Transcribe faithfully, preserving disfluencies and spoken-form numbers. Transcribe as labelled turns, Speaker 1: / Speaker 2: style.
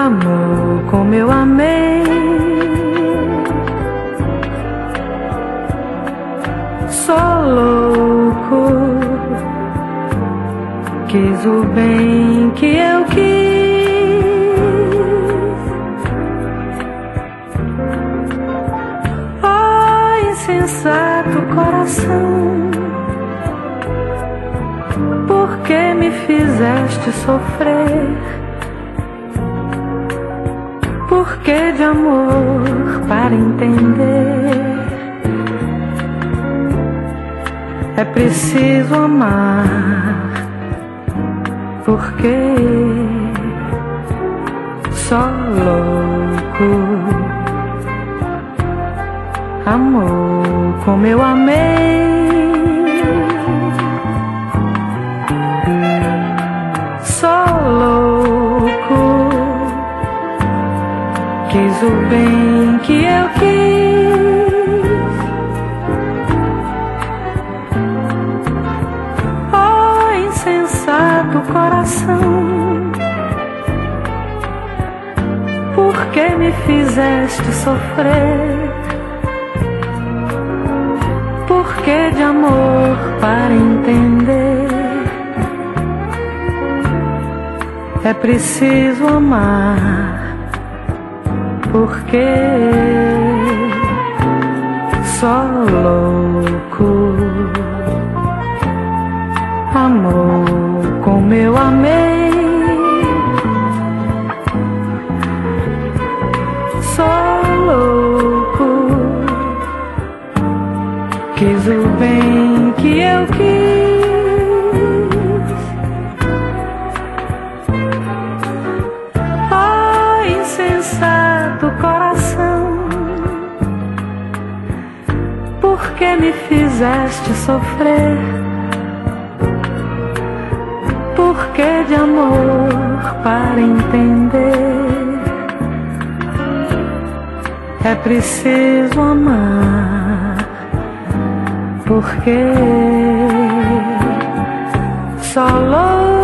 Speaker 1: Amor como eu amei, sou louco, quis o bem que eu quis. Oh, insensato coração, por que me fizeste sofrer? Por que de amor para entender é preciso amar? Porque só louco amor como eu amei, só louco quis o bem que eu quis. Oh, insensato coração, por que me fizeste sofrer? Por que de amor para entender é preciso amar? Porque só louco amor como eu amei, só louco quis o bem que eu quis. Oh, insensato coração, por que me fizeste sofrer? Por que de amor para entender é preciso amar? Porque só louco